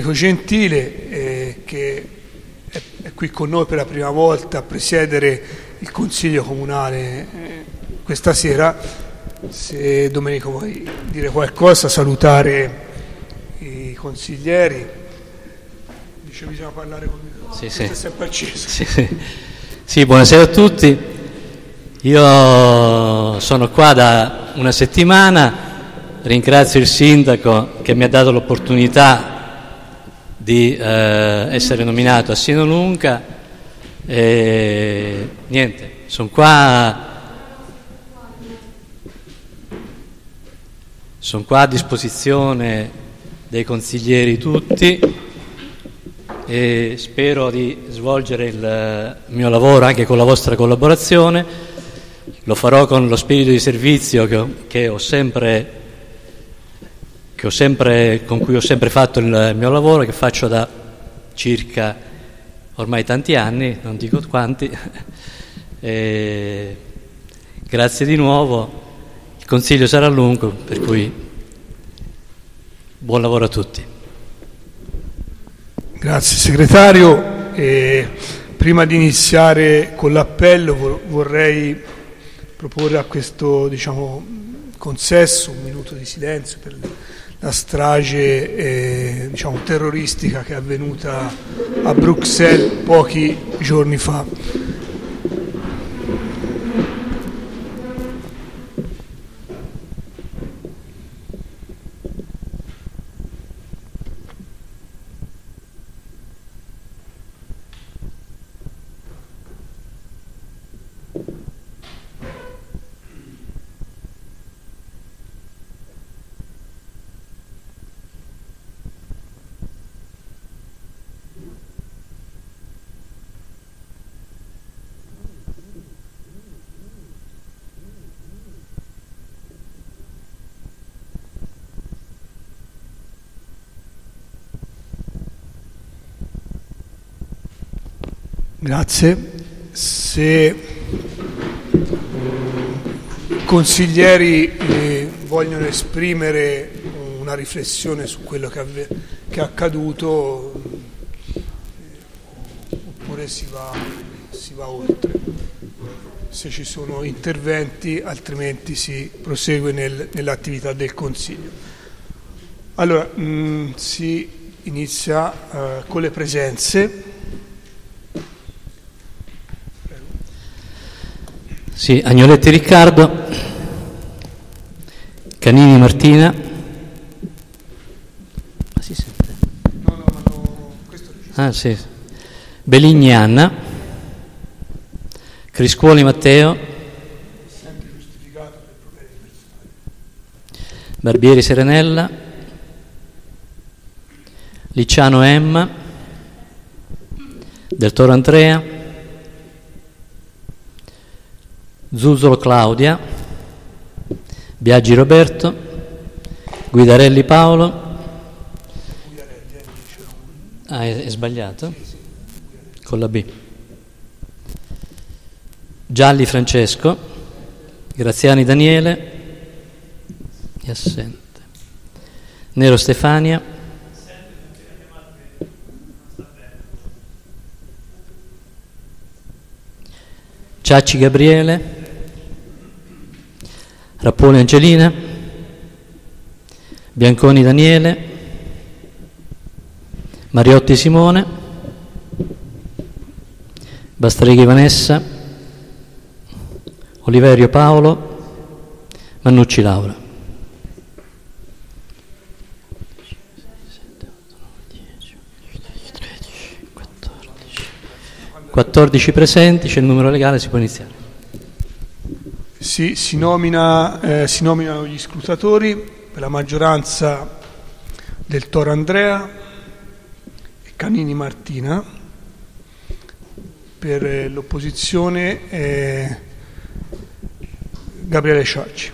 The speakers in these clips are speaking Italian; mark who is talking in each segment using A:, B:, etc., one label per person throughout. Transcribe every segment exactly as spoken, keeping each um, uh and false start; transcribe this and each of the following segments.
A: Enrico Gentile, eh, che è, è qui con noi per la prima volta a presiedere il Consiglio Comunale eh, questa sera. Se Domenico vuoi dire qualcosa, salutare i consiglieri. Dice bisogna parlare con il microfono.
B: Sì, sì.
A: È sempre acceso.
B: Sì, sì. Sì, buonasera a tutti. Io sono qua da una settimana. Ringrazio il sindaco che mi ha dato l'opportunità di eh, essere nominato a Sinolunga e niente, sono qua sono qua a disposizione dei consiglieri tutti e spero di svolgere il mio lavoro anche con la vostra collaborazione. Lo farò con lo spirito di servizio che, che ho sempre che ho sempre, con cui ho sempre fatto il mio lavoro, che faccio da circa ormai tanti anni, non dico quanti. E grazie di nuovo, il consiglio sarà lungo, per cui buon lavoro a tutti.
A: Grazie segretario. E prima di iniziare con l'appello vorrei proporre a questo, diciamo, consesso un minuto di silenzio per la strage eh, diciamo, terroristica che è avvenuta a Bruxelles pochi giorni fa. Grazie. Se i consiglieri eh, vogliono esprimere una riflessione su quello che, avve- che è accaduto, eh, oppure si va, si va oltre. Se ci sono interventi, altrimenti si prosegue nel, nell'attività del Consiglio. Allora, mh, si inizia eh, con le presenze.
B: Sì, Agnoletti Riccardo, Canini Martina. Ma si sente?
A: No, no, ma no, questo è
B: Ah, sì. Beligni Anna, Criscuoli Matteo,
A: sempre giustificato per problemi personali.
B: Barbieri Serenella, Licciano Emma, Del Toro Andrea, Zuzzolo Claudia, Biaggi Roberto, Guidarelli Paolo. Ah, è, è sbagliato? Con la B. Gialli Francesco, Graziani Daniele, è assente. Nero Stefania, Ciacci Gabriele, Rapponi Angelina, Bianconi Daniele, Mariotti Simone, Bastreghi Vanessa, Oliverio Paolo, Mannucci Laura. quattordici presenti, c'è il numero legale, si può iniziare.
A: Si, si, nomina, eh, si nominano gli scrutatori per la maggioranza Del Toro Andrea e Canini Martina, per eh, l'opposizione eh, Gabriele Ciacci.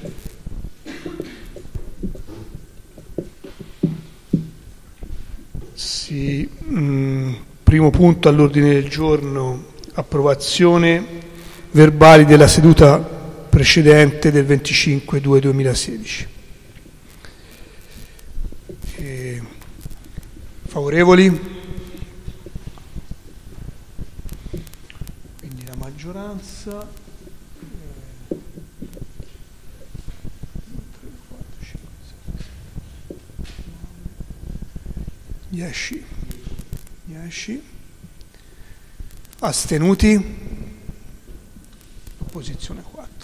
A: Si, mh, primo punto all'ordine del giorno, approvazione verbali della seduta precedente del venticinque due duemilasedici. E Favorevoli? Quindi la maggioranza. dieci. dieci. Astenuti? Opposizione quattro.